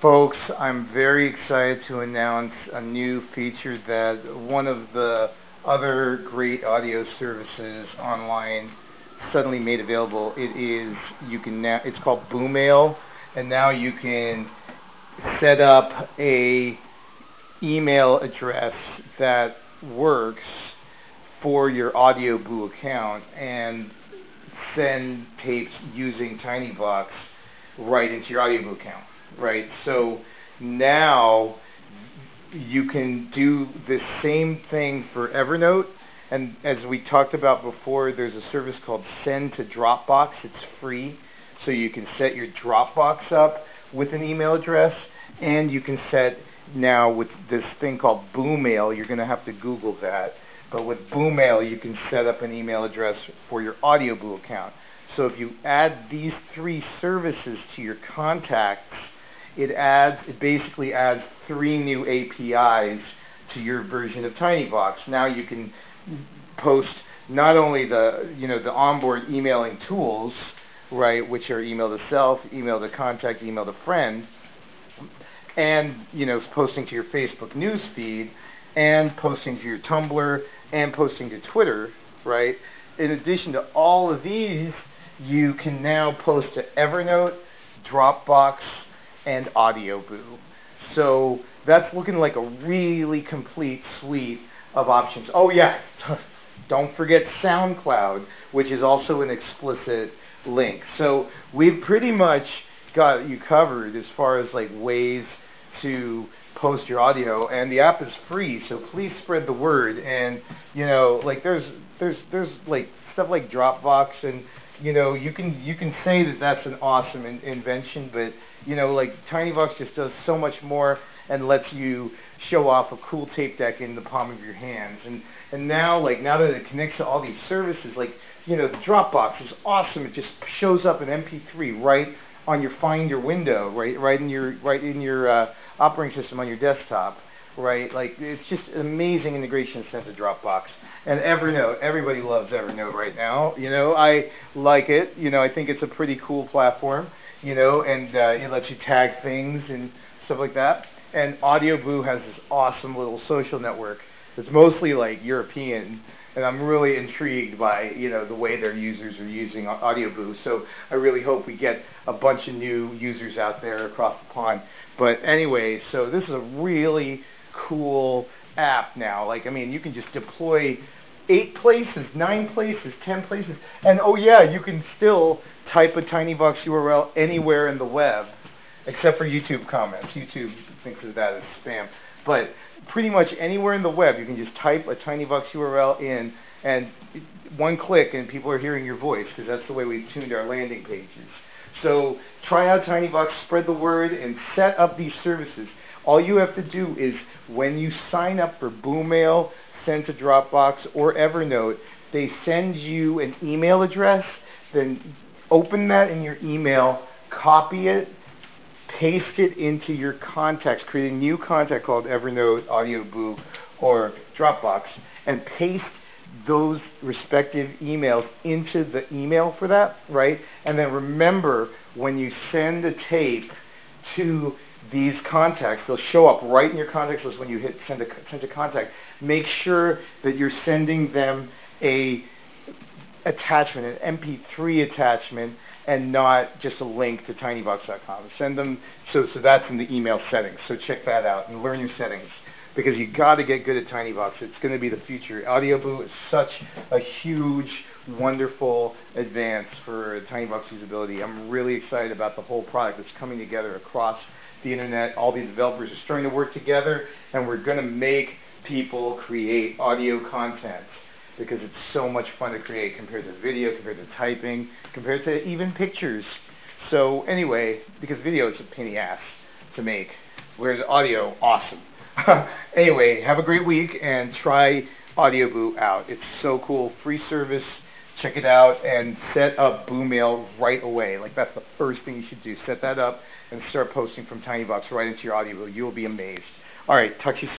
Folks, I'm very excited to announce a new feature that one of the other great audio services online suddenly made available. It's called Boomail, and now you can set up a email address that works for your AudioBoo account and send tapes using TinyVox right into your AudioBoo account. Right, so now you can do the same thing for Evernote, and as we talked about before, there's a service called Send to Dropbox. It's free, so you can set your Dropbox up with an email address, and you can set now with this thing called Boomail. You're going to have to Google that, but with Boomail you can set up an email address for your AudioBoo account. So if you add these three services to your contacts, it basically adds 3 new APIs to your version of TinyVox. Now you can post not only the onboard emailing tools, right, which are email to self, email to contact, email to friend, and posting to your Facebook news feed, and posting to your Tumblr, and posting to Twitter, right? In addition to all of these, you can now post to Evernote, Dropbox, and AudioBoo. So that's looking like a really complete suite of options. Oh yeah, don't forget SoundCloud, which is also an explicit link. So we've pretty much got you covered as far as like ways to post your audio, and the app is free, so please spread the word. And like there's like stuff like Dropbox, and you can say that that's an awesome invention, but like TinyVox just does so much more and lets you show off a cool tape deck in the palm of your hands. And now that it connects to all these services, like the Dropbox is awesome. It just shows up in MP3 right on your Finder window, right in your operating system on your desktop. Right, like it's just an amazing integration sense of Dropbox. And Evernote, everybody loves Evernote right now. I like it. I think it's a pretty cool platform. And it lets you tag things and stuff like that. And AudioBoo has this awesome little social network that's mostly like European, and I'm really intrigued by the way their users are using AudioBoo. So I really hope we get a bunch of new users out there across the pond. But anyway, so this is a really cool app now. You can just deploy 8 places, 9 places, 10 places, and oh yeah, you can still type a TinyVox URL anywhere in the web, except for YouTube comments. YouTube thinks of that as spam. But pretty much anywhere in the web, you can just type a TinyVox URL in, and one click, and people are hearing your voice, because that's the way we've tuned our landing pages. So try out TinyVox, spread the word, and set up these services. All you have to do is, when you sign up for Boomail, Send to Dropbox, or Evernote, they send you an email address. Then open that in your email, copy it, paste it into your contacts, create a new contact called Evernote, AudioBoo, or Dropbox, and paste those respective emails into the email for that, right? And then remember, when you send a tape to these contacts, they'll show up right in your contacts list when you hit send to contact. Make sure that you're sending them a attachment, an MP3 attachment, and not just a link to tinyvox.com. Send them, so that's in the email settings. So check that out and learn your settings, because you got to get good at TinyVox. It's going to be the future. AudioBoo is such a huge, wonderful advance for TinyVox usability. I'm really excited about the whole product that's coming together across the internet. All these developers are starting to work together, and we're going to make people create audio content, because it's so much fun to create compared to video, compared to typing, compared to even pictures. So anyway, because video is a pain in the ass to make, whereas audio, awesome. Anyway, have a great week and try AudioBoo out. It's so cool. Free service. Check it out and set up Boomail right away. That's the first thing you should do. Set that up and start posting from TinyVox right into your AudioBoo. You'll be amazed. All right, talk to you soon.